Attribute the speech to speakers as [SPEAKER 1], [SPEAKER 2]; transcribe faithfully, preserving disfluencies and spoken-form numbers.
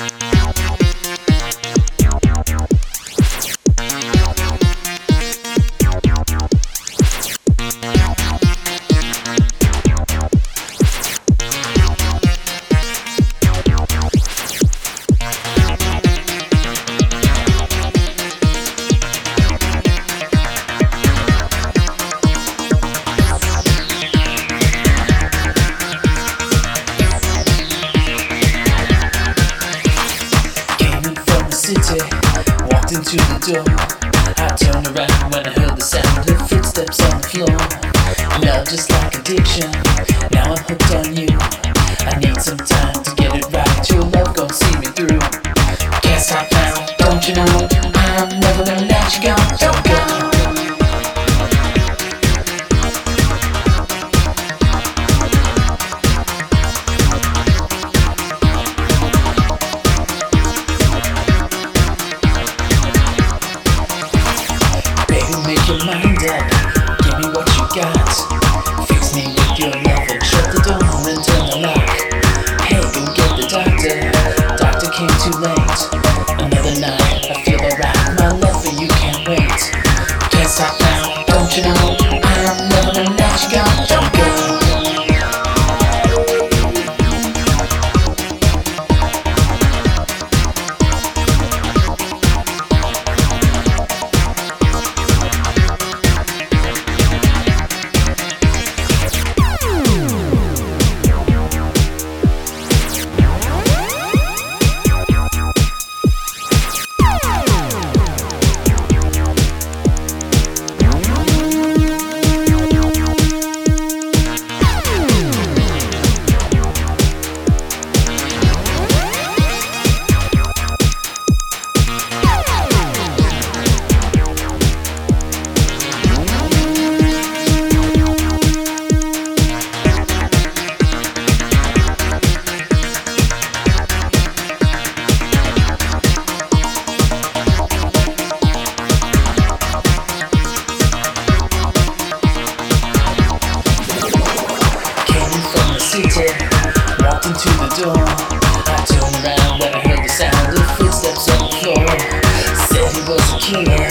[SPEAKER 1] Walked into the door. I turned around when I heard the sound of footsteps on the floor. Love just like addiction. Now I'm hooked on you. I need some time to get it right. Your love gon' see me through. Can't stop now, don't you know? I'm never gonna let you go. Don't go. Make your mind up, give me what you got. Fix me with your love and shut the door and turn the lock. Hey, go get the doctor, doctor came too late. Another night, I feel alright, my love for you can't wait. Can't stop now, don't you know? I'm never gonna let you go, don't go. Walked into the door. I turned around when I heard the sound of footsteps on the floor. Said he was a killer.